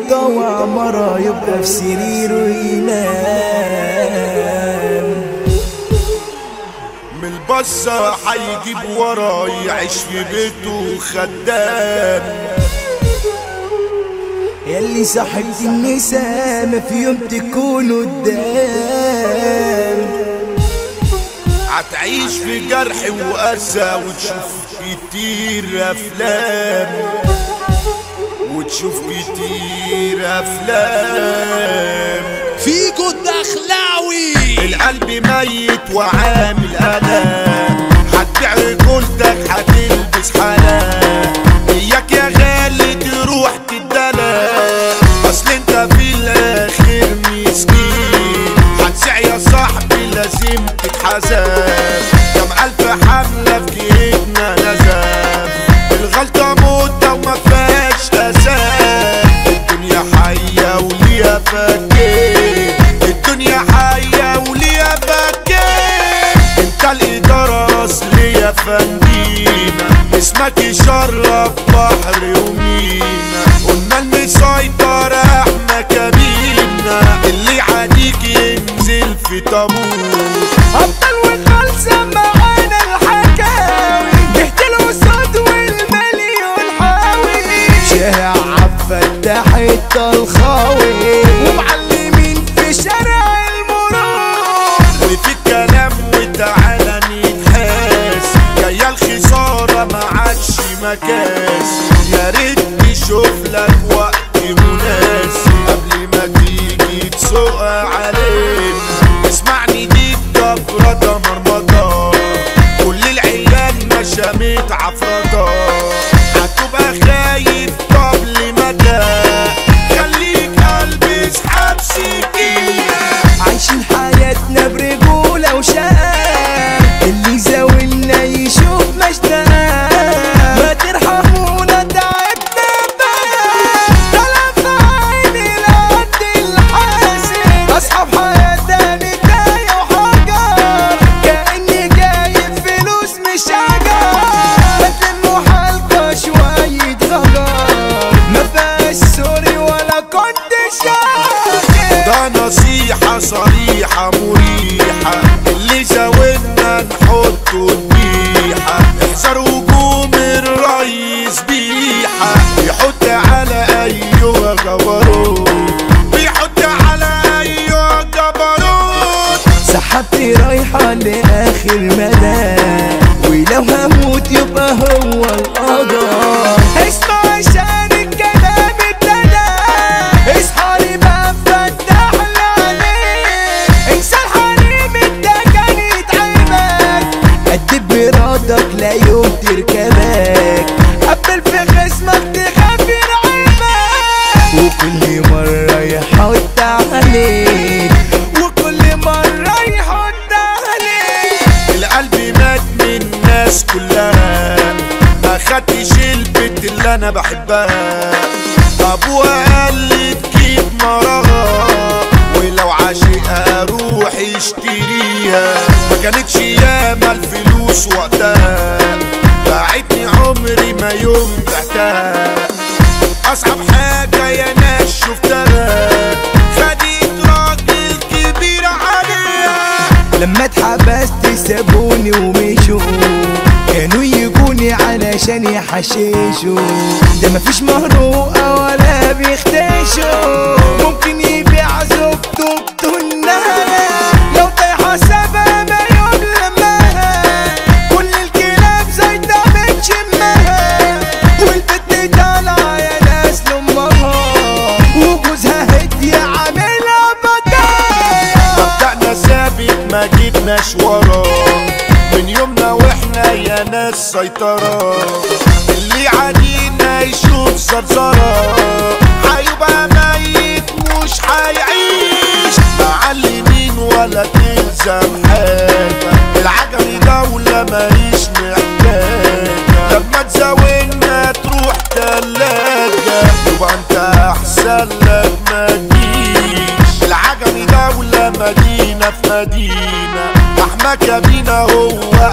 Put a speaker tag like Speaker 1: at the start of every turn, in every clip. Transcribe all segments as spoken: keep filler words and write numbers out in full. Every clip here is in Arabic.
Speaker 1: يتطوع مرة يبقى في سريره ينام.
Speaker 2: من البصة هيجيب ورا يعيش في بيته خدام.
Speaker 1: ياللي صاحبت النساء ما في يوم تكون قدام.
Speaker 2: هتعيش في جرح وقسى وتشوف كتير افلام، وتشوف كتير افلام.
Speaker 3: فيكو الدخلاوي
Speaker 2: القلب ميت وعامل الام، هتبيع رجولتك هتلبس حلال. اياك يا غالي تروح تدلع، اصل انت في الاخر مسكين. هتسع يا صاحبي لازم تتحاسب، كم الف حملة في جيبنا نزف. الغلطة موتة وما فيهاش اساس، الدنيا حية وليها فكين. الدنيا حية وليها فكين. انت الادارة اصلي يا فندينا، اسمك يشرف بحر ومينا. قلنا المسيطر احنا كبيرنا، اللي عاديك ينزل في طابور.
Speaker 1: أبطال وخالصة معانا الحكاوي، نحكي الصوت والمليون حاوي. شارع عبدالفتاح الطلخاوي، ومعلمين في شارع المرور.
Speaker 2: وفي الكلام وتعالى نتحاس، جاية الخسارة ما عادش مكاس. يا ريت نشوف لك وقت مناسب قبل ما تيجي تسوق علينا. اسمعني دي الجبرة مرمطة، كل العيال ما شامت عفرطة. هتبقى خايف طب لمدى، خليك قلبي اسحب سكينة.
Speaker 1: عايشين حياتنا برجولة وشقة، اللي زاولنا يشوف مشتاق. ما ترحمونا تعبنا بقى، طلب عيني لقد الحاسب. أصحاب حياتنا بداية وحجر، كأني جايب فلوس مش عجر. ما تلموا حالكوا شوية غجر، ما فيهاش سوري ولا كنت شاكر.
Speaker 2: ده نصيحة صريحة مريحة، اللي زاولنا نحطه ذبيحة. احذر هجوم الريس بيحة، بيحط على أيوة جبروت، بيحط على أيوة جبروت.
Speaker 1: سحبتي رايحة لآخر مدى، ولو هموت يبقى هو القدر. اسمع عشان الكلام ابتدى، اصحى بقى فتح العينين. انسى الحريم انت كان يتعبك، قد برادك لا يوم تركبك. قبل في خصمك تخاف يرعبك، وكل مرة يحط عليك، وكل مرة يحط عليك.
Speaker 2: القلب مات من الناس كلها، ما خدتش البنت اللي انا بحبها. ابوها قال لي تجيب مراها، ولو عاشقها اروح يشتريها. ما كانتش ياما الفلوس وقتها، باعتني عمري ما يوم بعتها. اصعب حاجة يا ناس شفتها، خدت راجل كبير عليها.
Speaker 1: لما اتحبست سابوني ومشوا، كانوا يجوني علشان يحششوا. ده مفيش مهروقة ولا بيختشوا، ممكن يبيع زوجته بتنها. لو طايحة سابها ما يوم لمها، كل الكلاب زايدة بتشمها. والبت طالعة يا ناس لأمها، وجوزها هدية عاملها بداية.
Speaker 2: مبدأنا ثابت ما جبناش وراه، من يومنا واحنا يا ناس سيطرة. اللي عادينا يشوف زرزرة، هيبقى ميت مش هيعيش. معلمين ولا تلزم حاجة، العجمي دولة ماليش محتاجة. لما تزاولنا تروح تلاجة، يبقى انت احسن لك ما تجيش. العجمي دولة مدينة في مدينة، احمى كابينا هو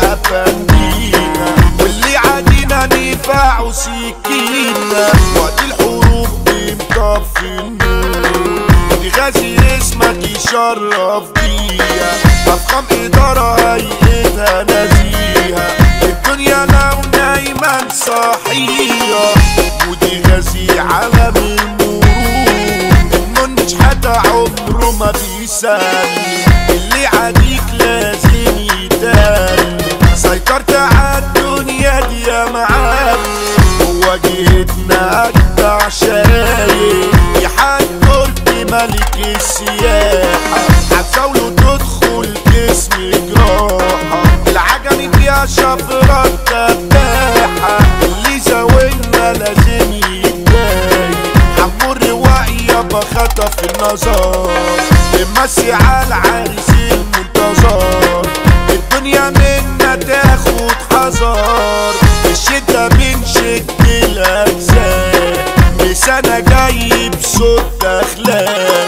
Speaker 2: افندينا. واللي عادينا نفاع وسكينة، وقت الحروب يطفي النور. ودي غازي اسمك يشرف بيها، افخم اداره هيئتها نزيهه، الدنيا لو نايمه صحيه. ودي غازي عالم المرور، المنتج حتى عمره ما بيسلم، اللي عاديك لازم يتألم. سيطرت عالدنيا دي يا معلم، وواجهتنا أجدع شايب، يا حاج قلت ملك السياحة، هتزاوله تدخل جسم جراحة، العجمي فيها شفرة تباحة، اللي زاولنا لازم يتضايق. حمو الرواقي يابا خطف النظر، بنمسي عالعريس المنتظر، الدنيا منا تاخد حذر، الشدة بنشد الأجزاء، لسانة جاي بصوت أخلاق،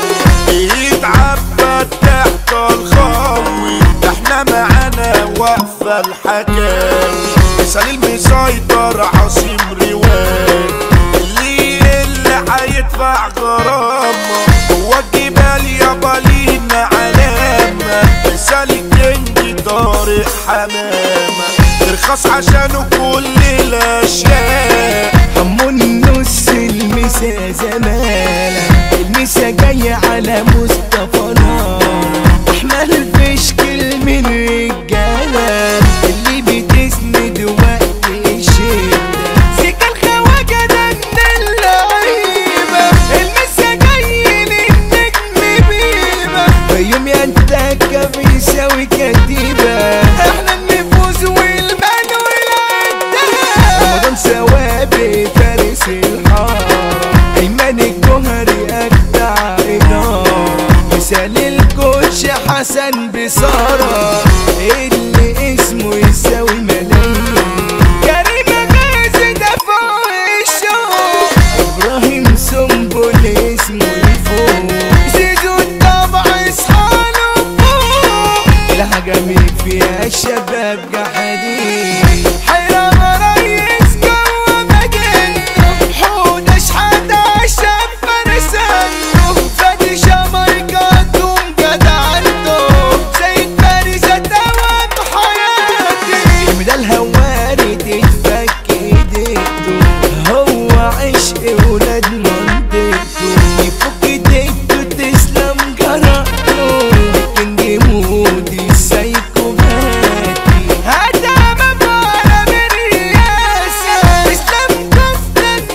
Speaker 2: بيتعبد تحت الخاوي، احنا معانا واقفة الحكاوي، مثال المسيطر عاصم رواق، اللي اللي هيدفع غرامة، هو الجبال يابا لينا علامة، مثال الكينج طارق حمامة، ارخص عشانه كل الاشياء.
Speaker 1: حمو النص المسا زمالة، المسا جاية على مصطفى نار، احمل فشكل من رجالة، اللي بتسند وقت الشدة، سكة الخواجة ده من اللعيبة، المسا جاي للنجم بيبة، بيوم ينتكى بيساوي كتيبة، احنا النفوذ والمال والعدة، رمضان ثوابت فارس الحارة، ايمن الجوهري اجدع إدارة، مثال الكوتش حسن بصارة، اللي اسمه يساوي ملايين، كريم غازي ده فوق الشوق، ابراهيم سنبل اسمه يفوق، زيزو الطبع اصحاله فوق، العجمي فيها الشباب جحدين، حيران ريس جوا مدينته، حودة شحاتة شاب فرسانته، فادي جامايكاتهم جدعنته، زيد باريس توام حياتي، المدى الهواري تتفك ايديته، هو عشق ولاد منطقته، يفك ايديته تسلم جرأته، الكينج مودي السايكوباتي، هدام بارا بالرياسة، اسلام كفتن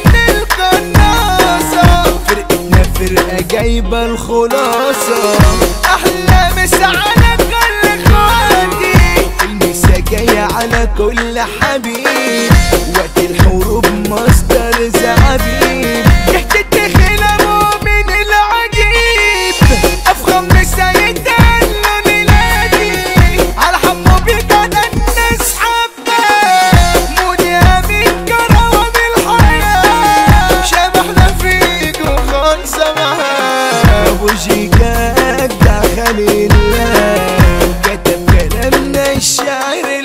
Speaker 1: القناصة، فرقتنا فرقة جايبة الخلاصة، أحلى مسا على كل اخواتي، المسا جاية على كل حبيب، وقت الحروب مصدر زعبيب، يحتد خلامه من العجيب، أفخم مسا يتقالوا ميلادي، على حمو بجد الناس حباه، مودي أمين كرم الحياة، شبحنا فيك وخلصة معاه، أبو جيكا أجدع خليل الله، كتب كلامنا الشعر